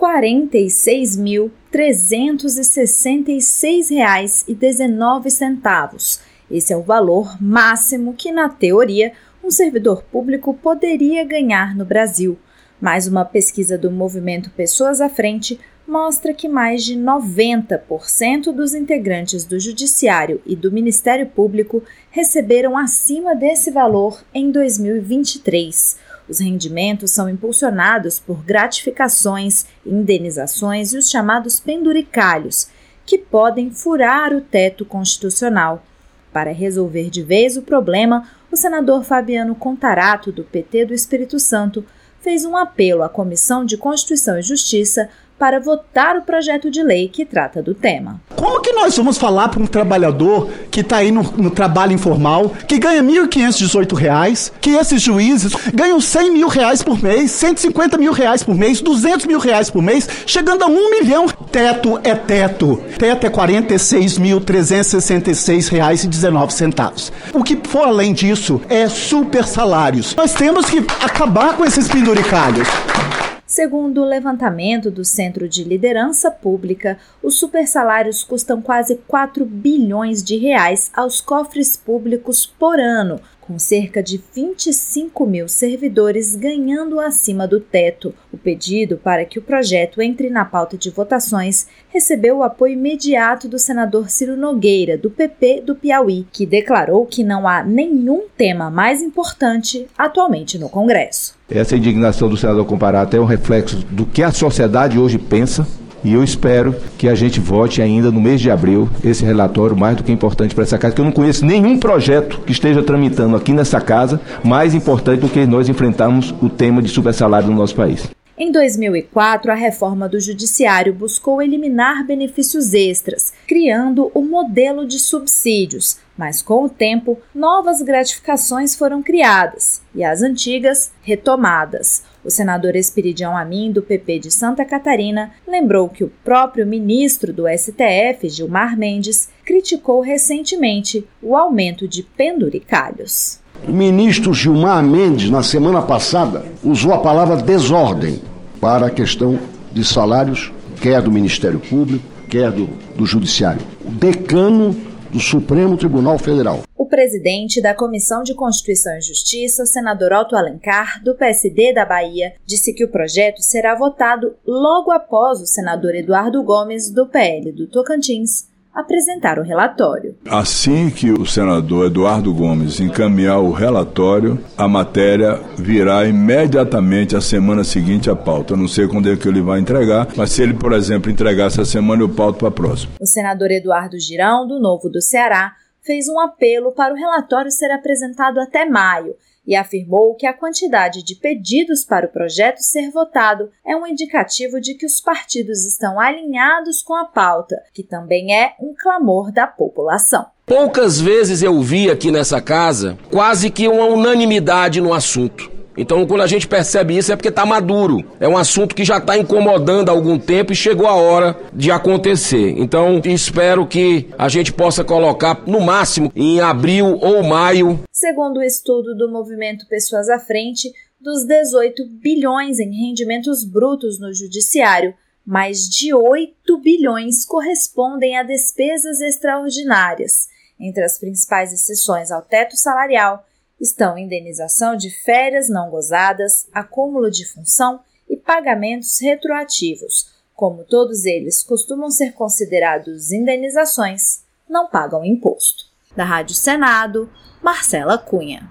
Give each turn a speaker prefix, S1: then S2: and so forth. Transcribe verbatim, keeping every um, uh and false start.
S1: quarenta e seis mil, trezentos e sessenta e seis reais e dezenove centavos. Esse é o valor máximo que, na teoria, um servidor público poderia ganhar no Brasil. Mas uma pesquisa do movimento Pessoas à Frente mostra que mais de noventa por cento dos integrantes do Judiciário e do Ministério Público receberam acima desse valor em dois mil e vinte e três. Os rendimentos são impulsionados por gratificações, indenizações e os chamados penduricalhos, que podem furar o teto constitucional. Para resolver de vez o problema, o senador Fabiano Contarato, do P T do Espírito Santo, fez um apelo à Comissão de Constituição e Justiça para votar o projeto de lei que trata do tema.
S2: Como que nós vamos falar para um trabalhador que está aí no, no trabalho informal, que ganha mil quinhentos e dezoito reais, que esses juízes ganham cem mil reais por mês, cento e cinquenta mil reais por mês, duzentos mil reais por mês, chegando a um milhão? Teto é teto. Teto é quarenta e seis mil, trezentos e sessenta e seis reais e dezenove centavos. O que for além disso é super salários. Nós temos que acabar com esses penduricalhos.
S1: Segundo o levantamento do Centro de Liderança Pública, os supersalários custam quase quatro bilhões de reais aos cofres públicos por ano, com cerca de vinte e cinco mil servidores ganhando acima do teto. O pedido para que o projeto entre na pauta de votações recebeu o apoio imediato do senador Ciro Nogueira, do P P do Piauí, que declarou que não há nenhum tema mais importante atualmente no Congresso.
S3: Essa indignação do senador Contarato é um reflexo do que a sociedade hoje pensa, e eu espero que a gente vote ainda no mês de abril esse relatório mais do que importante para essa casa, que eu não conheço nenhum projeto que esteja tramitando aqui nessa casa mais importante do que nós enfrentarmos o tema de supersalário no nosso país.
S1: Em dois mil e quatro, a reforma do Judiciário buscou eliminar benefícios extras, criando o modelo de subsídios, mas com o tempo, novas gratificações foram criadas e as antigas retomadas. O senador Esperidião Amin, do P P de Santa Catarina, lembrou que o próprio ministro do S T F, Gilmar Mendes, criticou recentemente o aumento de penduricalhos.
S4: O ministro Gilmar Mendes, na semana passada, usou a palavra desordem para a questão de salários, quer do Ministério Público, quer do, do Judiciário. O decano do Supremo Tribunal Federal.
S1: O presidente da Comissão de Constituição e Justiça, o senador Otto Alencar, do P S D da Bahia, disse que o projeto será votado logo após o senador Eduardo Gomes, do P L do Tocantins, apresentar o relatório.
S5: Assim que o senador Eduardo Gomes encaminhar o relatório, a matéria virá imediatamente a semana seguinte à pauta. Eu não sei quando é que ele vai entregar, mas se ele, por exemplo, entregar essa semana, eu pauto para a próxima.
S1: O senador Eduardo Girão, do Novo do Ceará, fez um apelo para o relatório ser apresentado até maio e afirmou que a quantidade de pedidos para o projeto ser votado é um indicativo de que os partidos estão alinhados com a pauta, que também é um clamor da população.
S6: Poucas vezes eu vi aqui nessa casa quase que uma unanimidade no assunto. Então, quando a gente percebe isso, é porque está maduro. É um assunto que já está incomodando há algum tempo e chegou a hora de acontecer. Então, espero que a gente possa colocar, no máximo, em abril ou maio.
S1: Segundo o estudo do movimento Pessoas à Frente, dos dezoito bilhões em rendimentos brutos no Judiciário, mais de oito bilhões correspondem a despesas extraordinárias. Entre as principais exceções ao teto salarial, estão indenização de férias não gozadas, acúmulo de função e pagamentos retroativos. Como todos eles costumam ser considerados indenizações, não pagam imposto. Da Rádio Senado, Marcela Cunha.